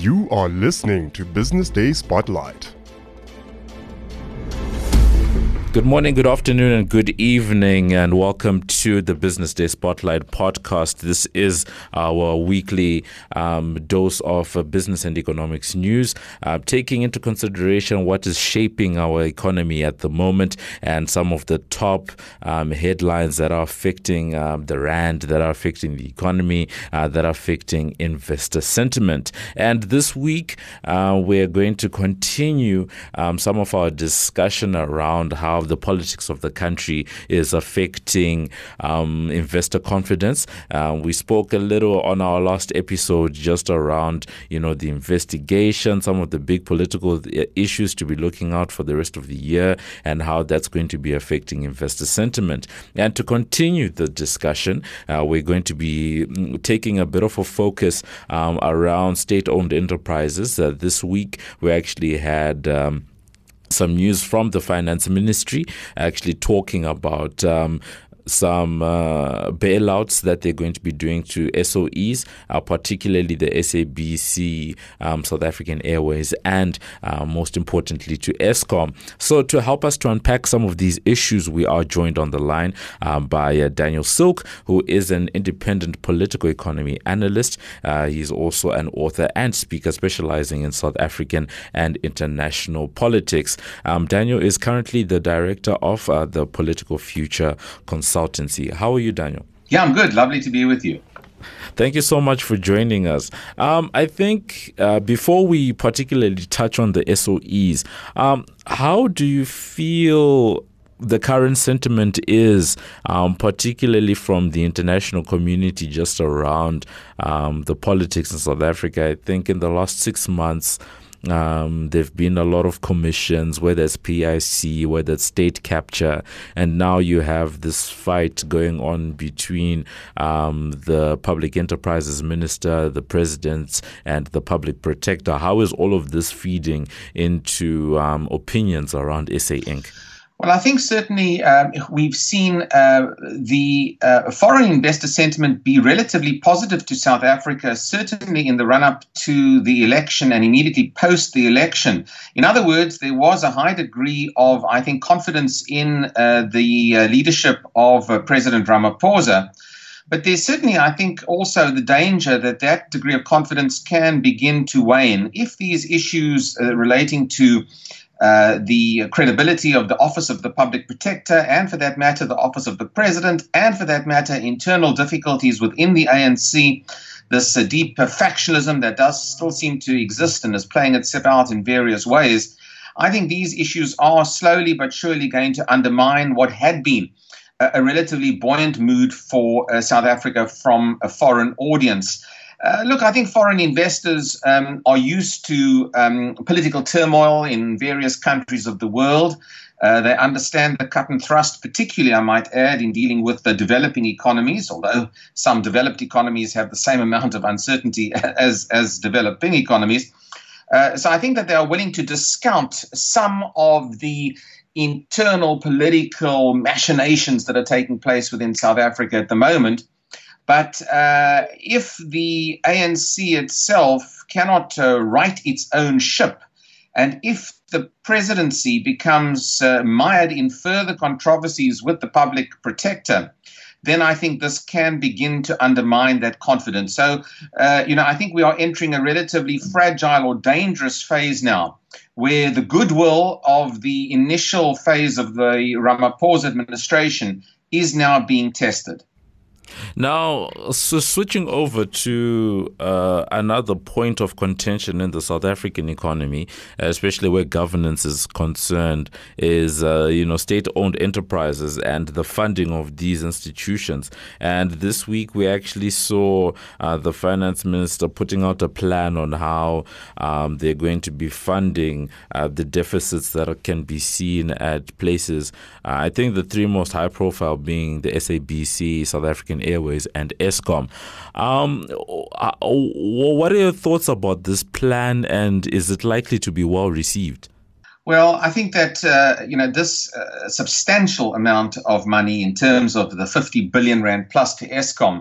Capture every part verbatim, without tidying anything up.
You are listening to Business Day Spotlight. Good morning, good afternoon, and good evening, and welcome to the Business Day Spotlight podcast. This is our weekly um, dose of uh, business and economics news, uh, taking into consideration what is shaping our economy at the moment and some of the top um, headlines that are affecting um, the rand, that are affecting the economy, uh, that are affecting investor sentiment. And this week, uh, we're going to continue um, some of our discussion around how the politics of the country is affecting um, investor confidence. Uh, we spoke a little on our last episode just around, you know, the investigation, some of the big political issues to be looking out for the rest of the year and how that's going to be affecting investor sentiment. And to continue the discussion, uh, we're going to be taking a bit of a focus um, around state-owned enterprises. Uh, this week, we actually had Um, some news from the finance ministry actually talking about um, some uh, bailouts that they're going to be doing to S O Es, uh, particularly the S A B C, um, South African Airways, and uh, most importantly to Eskom. So to help us to unpack some of these issues, we are joined on the line um, by uh, Daniel Silk, who is an independent political economy analyst. Uh, he's also an author and speaker specializing in South African and international politics. Um, Daniel is currently the director of uh, the Political Future Consultancy. How are you, Daniel? Yeah, I'm good. Lovely to be with you. Thank you so much for joining us. Um, I think uh, before we particularly touch on the S O Es, um, how do you feel the current sentiment is, um, particularly from the international community, just around um, the politics in South Africa? I think in the last six months, Um, there have been a lot of commissions, whether it's P I C, whether it's state capture, and now you have this fight going on between um, the Public Enterprises Minister, the President, and the Public Protector. How is all of this feeding into um, opinions around S A Incorporated? Well, I think certainly um, we've seen uh, the uh, foreign investor sentiment be relatively positive to South Africa, certainly in the run-up to the election and immediately post the election. In other words, there was a high degree of, I think, confidence in uh, the uh, leadership of uh, President Ramaphosa. But there's certainly, I think, also the danger that that degree of confidence can begin to wane if these issues uh, relating to Uh, the credibility of the Office of the Public Protector, and for that matter, the Office of the President, and for that matter, internal difficulties within the A N C, this uh, deep uh, factionalism that does still seem to exist and is playing itself out in various ways. I think these issues are slowly but surely going to undermine what had been a, a relatively buoyant mood for uh, South Africa from a foreign audience. Uh, look, I think foreign investors um, are used to um, political turmoil in various countries of the world. Uh, they understand the cut and thrust, particularly, I might add, in dealing with the developing economies, although some developed economies have the same amount of uncertainty as, as developing economies. Uh, so I think that they are willing to discount some of the internal political machinations that are taking place within South Africa at the moment. But uh, if the A N C itself cannot uh, right its own ship, and if the presidency becomes uh, mired in further controversies with the Public Protector, then I think this can begin to undermine that confidence. So, uh, you know, I think we are entering a relatively fragile or dangerous phase now, where the goodwill of the initial phase of the Ramaphosa administration is now being tested. Now, so switching over to uh, another point of contention in the South African economy, especially where governance is concerned, is uh, you know state-owned enterprises and the funding of these institutions. And this week, we actually saw uh, the finance minister putting out a plan on how um, they're going to be funding uh, the deficits that can be seen at places. Uh, I think the three most high-profile being the S A B C, South African Airways, and Eskom. Um, what are your thoughts about this plan, and is it likely to be well received? Well, I think that, uh, you know, this uh, substantial amount of money in terms of the fifty billion rand plus to Eskom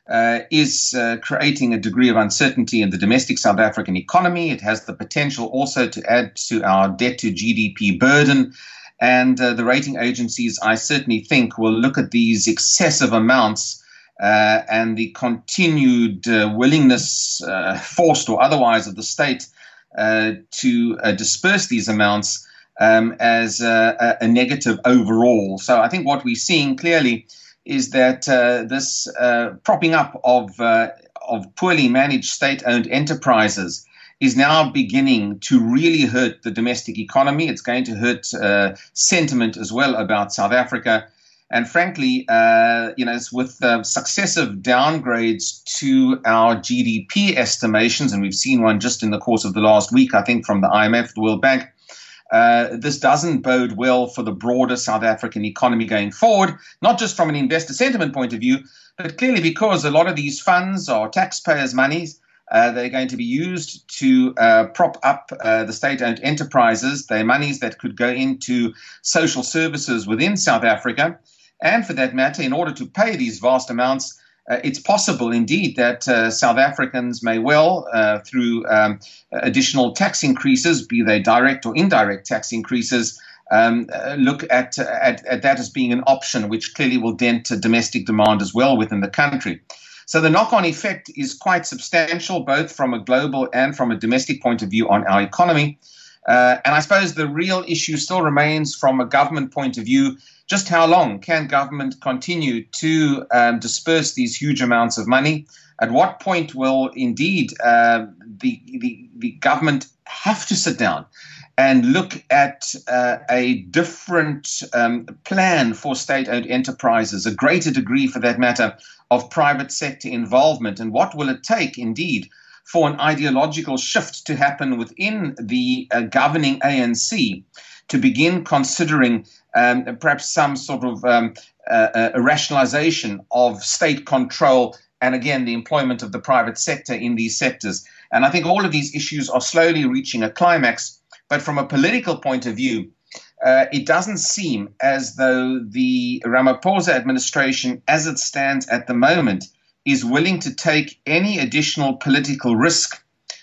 uh, is uh, creating a degree of uncertainty in the domestic South African economy. It has the potential also to add to our debt to G D P burden. And uh, the rating agencies, I certainly think, will look at these excessive amounts uh, and the continued uh, willingness, uh, forced or otherwise, of the state uh, to uh, disperse these amounts um, as uh, a, a negative overall. So I think what we're seeing clearly is that uh, this uh, propping up of, uh, of poorly managed state-owned enterprises is now beginning to really hurt the domestic economy. It's going to hurt uh, sentiment as well about South Africa. And frankly, uh, you know, it's with uh, successive downgrades to our G D P estimations, and we've seen one just in the course of the last week, I think, from the I M F, the World Bank, uh, this doesn't bode well for the broader South African economy going forward, not just from an investor sentiment point of view, but clearly because a lot of these funds are taxpayers' monies. Uh, they're going to be used to uh, prop up uh, the state-owned enterprises. They're monies that could go into social services within South Africa. And for that matter, in order to pay these vast amounts, uh, it's possible indeed that uh, South Africans may well, uh, through um, additional tax increases, be they direct or indirect tax increases, um, uh, look at, at, at that as being an option, which clearly will dent domestic demand as well within the country. So the knock-on effect is quite substantial, both from a global and from a domestic point of view on our economy. Uh, and I suppose the real issue still remains from a government point of view, just how long can government continue to um, disperse these huge amounts of money? At what point will indeed uh, the, the, the government have to sit down and look at uh, a different um, plan for state-owned enterprises, a greater degree, for that matter, of private sector involvement? And what will it take, indeed, for an ideological shift to happen within the uh, governing A N C to begin considering um, perhaps some sort of um, uh, a rationalization of state control and, again, the employment of the private sector in these sectors? And I think all of these issues are slowly reaching a climax. But from a political point of view, uh, it doesn't seem as though the Ramaphosa administration, as it stands at the moment, is willing to take any additional political risk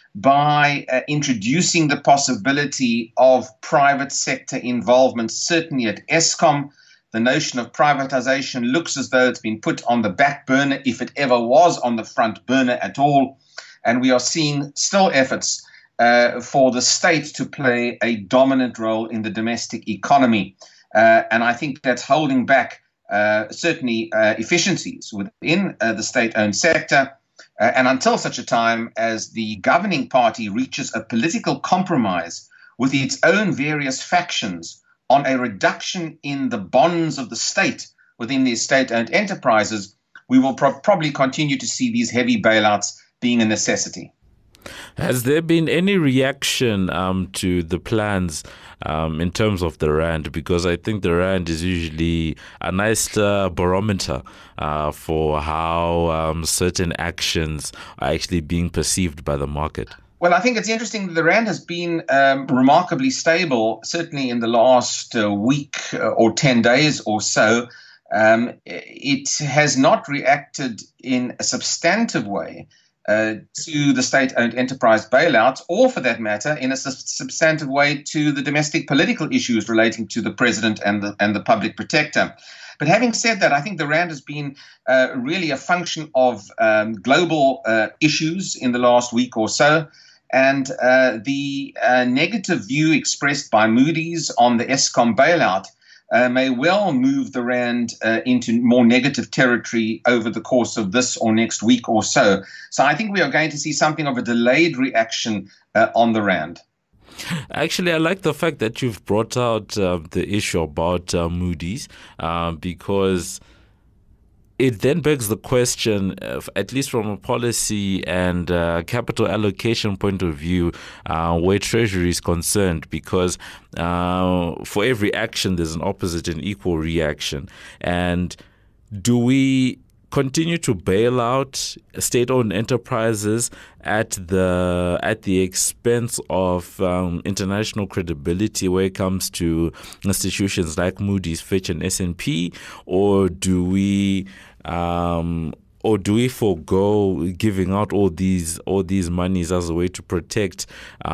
by uh, introducing the possibility of private sector involvement, certainly at Eskom. The notion of privatization looks as though it's been put on the back burner, if it ever was on the front burner at all. And we are seeing still efforts Uh, for the state to play a dominant role in the domestic economy. Uh, and I think that's holding back uh, certainly uh, efficiencies within uh, the state-owned sector. Uh, and until such a time as the governing party reaches a political compromise with its own various factions on a reduction in the bonds of the state within these state-owned enterprises, we will pro- probably continue to see these heavy bailouts being a necessity. Has there been any reaction um, to the plans um, in terms of the rand? Because I think the rand is usually a nice uh, barometer uh, for how um, certain actions are actually being perceived by the market. Well, I think it's interesting that the rand has been um, remarkably stable, certainly in the last uh, week or ten days or so. Um, it has not reacted in a substantive way Uh, to the state-owned enterprise bailouts, or for that matter, in a su- substantive way to the domestic political issues relating to the president and the, and the public protector. But having said that, I think the rand has been uh, really a function of um, global uh, issues in the last week or so. And uh, the uh, negative view expressed by Moody's on the Eskom bailout Uh, may well move the rand uh, into more negative territory over the course of this or next week or so. So I think we are going to see something of a delayed reaction uh, on the rand. Actually, I like the fact that you've brought out uh, the issue about uh, Moody's uh, because it then begs the question, of, at least from a policy and uh, capital allocation point of view, uh, where Treasury is concerned, because uh, for every action, there's an opposite and equal reaction. And do we continue to bail out state-owned enterprises at the at the expense of um, international credibility when it comes to institutions like Moody's, Fitch, and S and P, or do we um, or do we forego giving out all these all these monies as a way to protect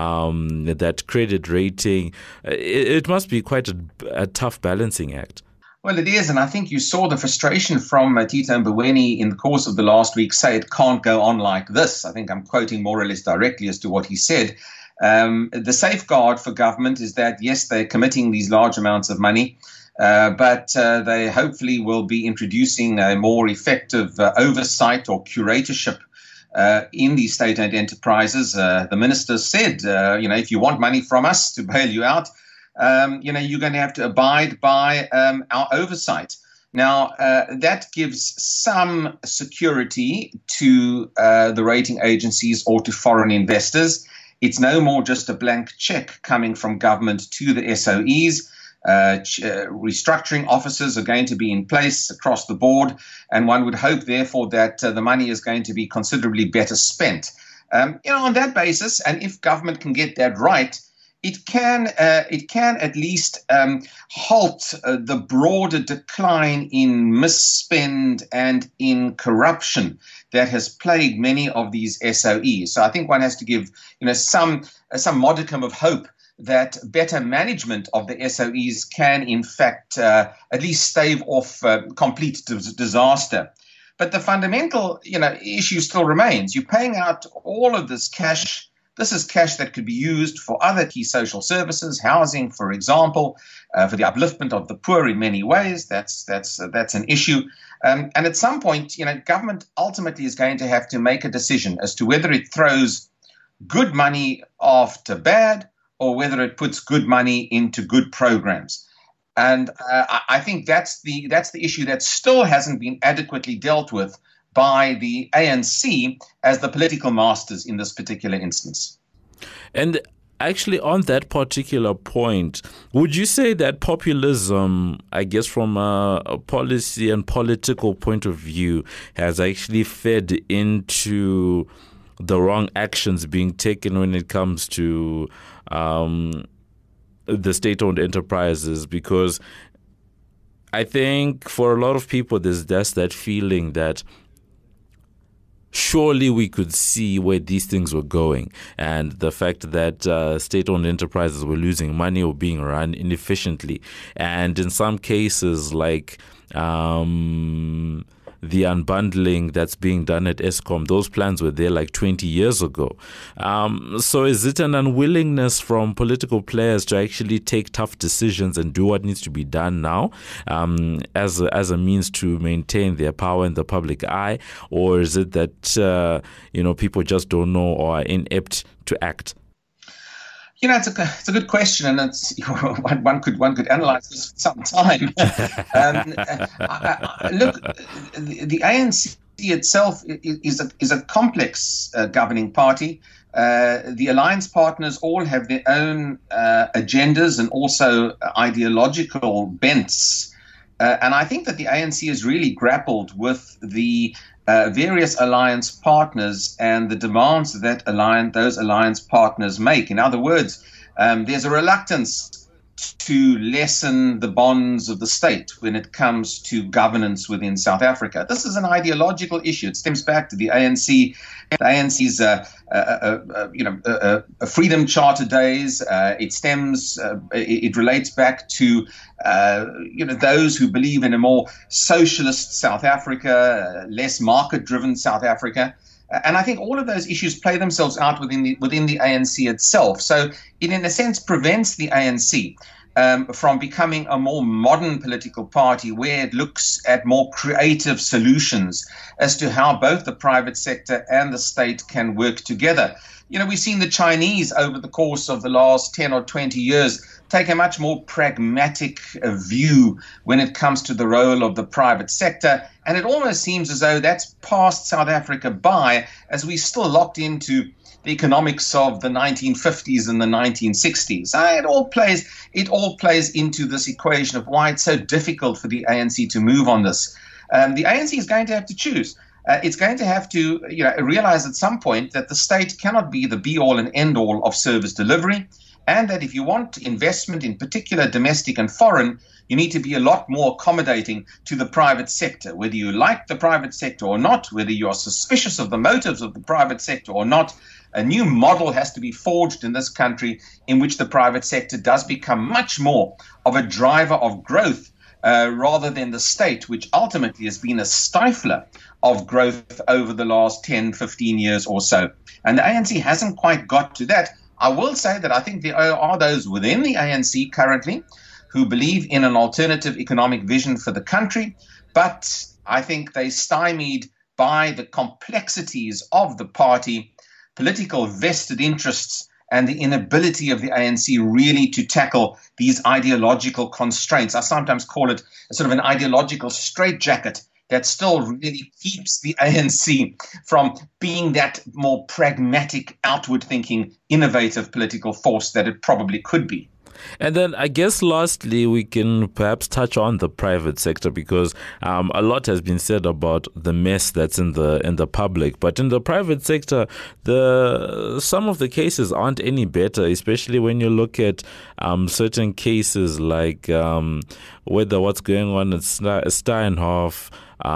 um, that credit rating? It, it must be quite a, a tough balancing act. Well, it is, and I think you saw the frustration from uh, Tito Mboweni in the course of the last week say it can't go on like this. I think I'm quoting more or less directly as to what he said. Um, the safeguard for government is that, yes, they're committing these large amounts of money, uh, but uh, they hopefully will be introducing a more effective uh, oversight or curatorship uh, in these state-owned enterprises. Uh, the minister said, uh, you know, if you want money from us to bail you out, Um, you know, you're going to have to abide by um, our oversight. Now, uh, that gives some security to uh, the rating agencies or to foreign investors. It's no more just a blank check coming from government to the S O Es. Uh, ch- uh, restructuring officers are going to be in place across the board, and one would hope, therefore, that uh, the money is going to be considerably better spent. Um, you know, on that basis, and if government can get that right, It can uh, it can at least um, halt uh, the broader decline in misspend and in corruption that has plagued many of these S O Es. So I think one has to give you know some uh, some modicum of hope that better management of the S O Es can in fact uh, at least stave off uh, complete dis- disaster. But the fundamental you know issue still remains. You're paying out all of this cash. This is cash that could be used for other key social services, housing, for example, uh, for the upliftment of the poor in many ways. That's that's uh, that's an issue. Um, and at some point, you know, government ultimately is going to have to make a decision as to whether it throws good money after bad or whether it puts good money into good programs. And uh, I think that's the that's the issue that still hasn't been adequately dealt with by the A N C as the political masters in this particular instance. And actually, on that particular point, would you say that populism, I guess from a, a policy and political point of view, has actually fed into the wrong actions being taken when it comes to um, the state-owned enterprises? Because I think for a lot of people, there's just that feeling that surely we could see where these things were going, and the fact that uh, state-owned enterprises were losing money or being run inefficiently. And in some cases, like um, the unbundling that's being done at Eskom, those plans were there like twenty years ago. Um, so is it an unwillingness from political players to actually take tough decisions and do what needs to be done now um, as, a, as a means to maintain their power in the public eye? Or is it that, uh, you know, people just don't know or are inept to act? You know, it's a it's a good question, and it's one, one could one could analyze this for some time. um, I, I, look, the, the A N C itself is a is a complex uh, governing party. Uh, the alliance partners all have their own uh, agendas and also ideological bents, uh, and I think that the A N C has really grappled with the Uh, various alliance partners and the demands that alliance, those alliance partners make. In other words, um, there's a reluctance to lessen the bonds of the state when it comes to governance within South Africa. This is an ideological issue. It stems back to the A N C, the A N C's uh, uh, uh, uh, you know uh, uh, Freedom Charter days. Uh, it stems, uh, it, it relates back to uh, you know those who believe in a more socialist South Africa, uh, less market-driven South Africa. And I think all of those issues play themselves out within the within the A N C itself. So it, in a sense, prevents the A N C um, from becoming a more modern political party where it looks at more creative solutions as to how both the private sector and the state can work together. You know, we've seen the Chinese over the course of the last ten or twenty years take a much more pragmatic uh, view when it comes to the role of the private sector. And it almost seems as though that's passed South Africa by, as we're still locked into the economics of the nineteen fifties and the nineteen sixties. Uh, it all plays it all plays into this equation of why it's so difficult for the A N C to move on this. Um, the A N C is going to have to choose. Uh, it's going to have to you know, realize at some point that the state cannot be the be-all and end-all of service delivery. and that if you want investment, in particular domestic and foreign, you need to be a lot more accommodating to the private sector, whether you like the private sector or not, whether you are suspicious of the motives of the private sector or not. A new model has to be forged in this country in which the private sector does become much more of a driver of growth uh, rather than the state, which ultimately has been a stifler of growth over the last ten, fifteen years or so. And the A N C hasn't quite got to that. I will say that I think there are those within the A N C currently who believe in an alternative economic vision for the country, but I think they stymied by the complexities of the party, political vested interests, and the inability of the A N C really to tackle these ideological constraints. I sometimes call it a sort of an ideological straitjacket that still really keeps the A N C from being that more pragmatic, outward-thinking, innovative political force that it probably could be. And then I guess lastly, we can perhaps touch on the private sector, because um, a lot has been said about the mess that's in the in the public. But in the private sector, the some of the cases aren't any better, especially when you look at um, certain cases like um, whether what's going on at Steinhoff,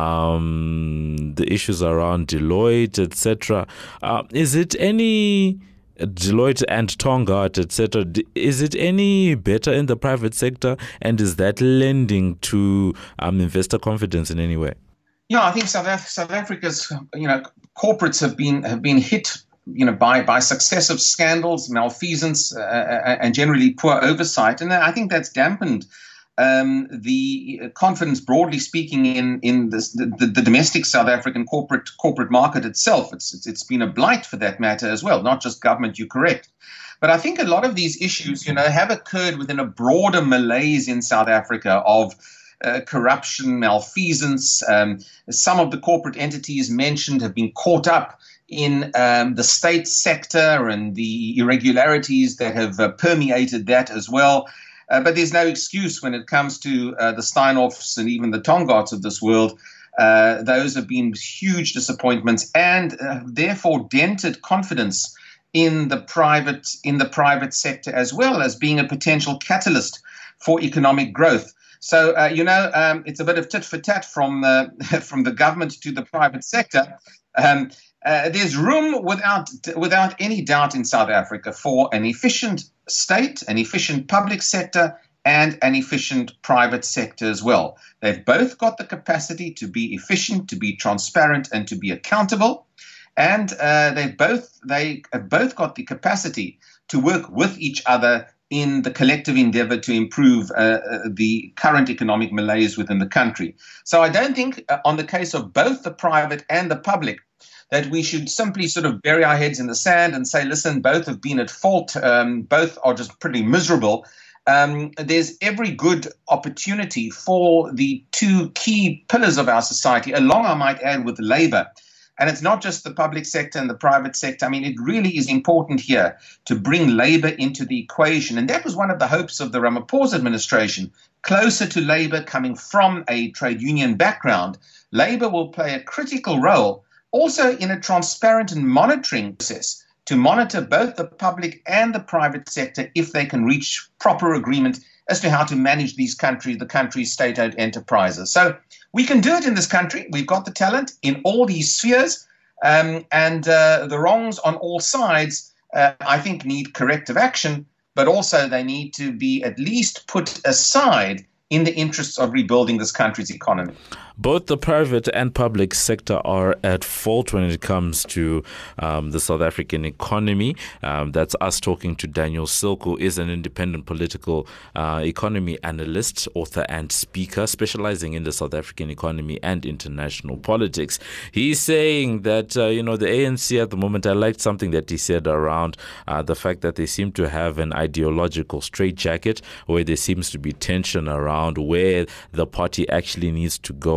um, the issues around Deloitte, et cetera. Uh, is it any... Deloitte and Tongaat, et cetera. Is it any better in the private sector, and is that lending to um, investor confidence in any way? Yeah, I think South, Af- South Africa's you know corporates have been have been hit you know by by successive scandals, malfeasance, uh, and generally poor oversight, and I think that's dampened Um, the confidence, broadly speaking, in in this, the, the domestic South African corporate corporate market itself. It's, it's it's been a blight for that matter as well, not just government. You're correct, but I think a lot of these issues, you know, have occurred within a broader malaise in South Africa of uh, corruption, malfeasance. Um, some of the corporate entities mentioned have been caught up in um, the state sector and the irregularities that have uh, permeated that as well. Uh, but there's no excuse when it comes to uh, the Steinhoffs and even the Tongaats of this world. Uh, those have been huge disappointments and uh, therefore dented confidence in the private in the private sector, as well as being a potential catalyst for economic growth. So, uh, you know, um, it's a bit of tit for tat from the, from the government to the private sector. Um, uh, there's room without without any doubt in South Africa for an efficient state, an efficient public sector, and an efficient private sector as well. They've both got the capacity to be efficient, to be transparent, and to be accountable. And uh, they both they have both got the capacity to work with each other in the collective endeavor to improve uh, the current economic malaise within the country. So I don't think uh, on the case of both the private and the public that we should simply sort of bury our heads in the sand and say, listen, both have been at fault, um, both are just pretty miserable. Um, there's every good opportunity for the two key pillars of our society, along, I might add, with labor. And it's not just the public sector and the private sector. I mean, it really is important here to bring labor into the equation. And that was one of the hopes of the Ramaphosa administration, closer to labor, coming from a trade union background. Labor will play a critical role also in a transparent and monitoring process to monitor both the public and the private sector if they can reach proper agreement as to how to manage these countries, the country's state-owned enterprises. So we can do it in this country. We've got the talent in all these spheres, um, and uh, the wrongs on all sides, uh, I think, need corrective action, but also they need to be at least put aside in the interests of rebuilding this country's economy. Both the private and public sector are at fault when it comes to um, the South African economy. Um, that's us talking to Daniel Silk, who is an independent political uh, economy analyst, author and speaker, specializing in the South African economy and international politics. He's saying that, uh, you know, the A N C at the moment, I liked something that he said around uh, the fact that they seem to have an ideological straitjacket where there seems to be tension around where the party actually needs to go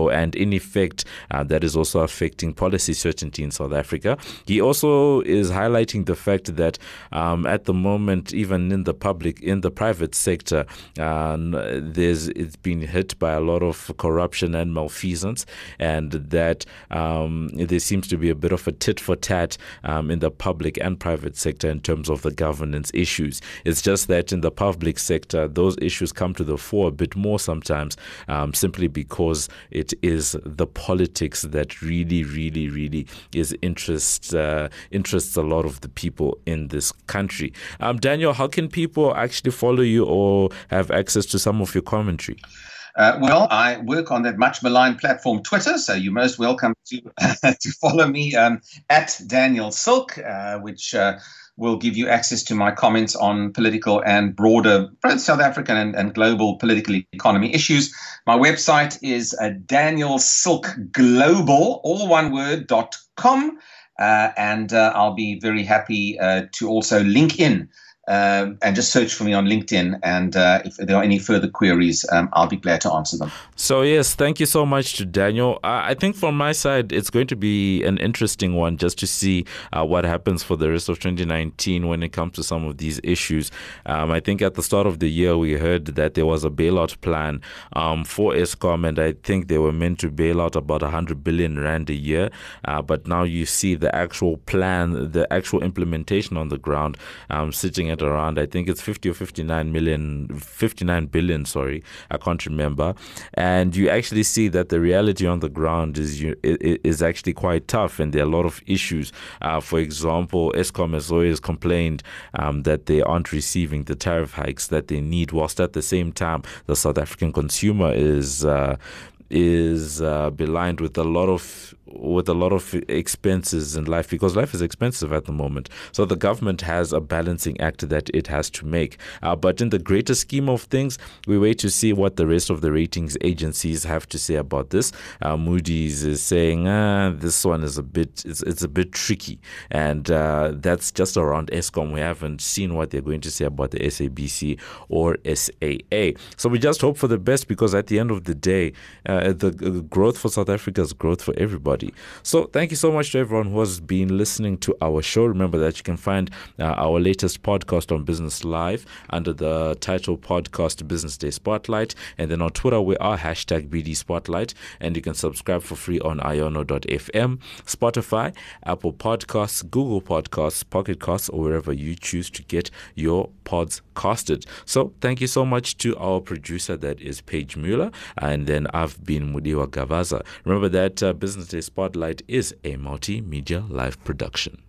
for, and in effect, uh, that is also affecting policy certainty in South Africa. He also is highlighting the fact that um, at the moment, even in the public, in the private sector, uh, there's it's been hit by a lot of corruption and malfeasance, and that um, there seems to be a bit of a tit for tat um, in the public and private sector in terms of the governance issues. It's just that in the public sector, those issues come to the fore a bit more sometimes, um, simply because it is the politics that really, really, really is interest uh, interests a lot of the people in this country. Um, Daniel, how can people actually follow you or have access to some of your commentary? Uh, well, I work on that much maligned platform Twitter, so you're most welcome to to follow me um, at Daniel Silk, uh, which uh, will give you access to my comments on political and broader both South African and, and global political economy issues. My website is uh, Daniel Silk Global, all one word, dot com, uh, and uh, I'll be very happy uh, to also link in. Um, and just search for me on LinkedIn. And uh, if there are any further queries, um, I'll be glad to answer them. So, yes, thank you so much to Daniel. Uh, I think from my side, it's going to be an interesting one just to see uh, what happens for the rest of twenty nineteen when it comes to some of these issues. Um, I think at the start of the year, we heard that there was a bailout plan um, for Eskom, and I think they were meant to bail out about one hundred billion rand a year. Uh, but now you see the actual plan, the actual implementation on the ground um, sitting at around, I think it's fifty or fifty-nine million, fifty-nine billion, sorry, I can't remember. And you actually see that the reality on the ground is you, is actually quite tough, and there are a lot of issues. Uh, for example, Eskom has always complained um, that they aren't receiving the tariff hikes that they need, whilst at the same time the South African consumer is uh, is uh, belied with a lot of with a lot of expenses in life, because life is expensive at the moment. So the government has a balancing act that it has to make. Uh, but in the greater scheme of things, we wait to see what the rest of the ratings agencies have to say about this. Uh, Moody's is saying ah, this one is a bit it's, it's a bit tricky, and uh, that's just around Eskom. We haven't seen what they're going to say about the S A B C or S A A. So we just hope for the best, because at the end of the day, uh, the uh, growth for South Africa is growth for everybody. So thank you so much to everyone who has been listening to our show. Remember that you can find uh, our latest podcast on Business Live under the title podcast Business Day Spotlight. And then on Twitter, we are hashtag B D Spotlight. And you can subscribe for free on iono dot f m, Spotify, Apple Podcasts, Google Podcasts, Pocket Casts, or wherever you choose to get your pods casted. So thank you so much to our producer, that is Paige Mueller. And then I've been Mudiwa Gavaza. Remember that uh, Business Day Spotlight is a multimedia live production.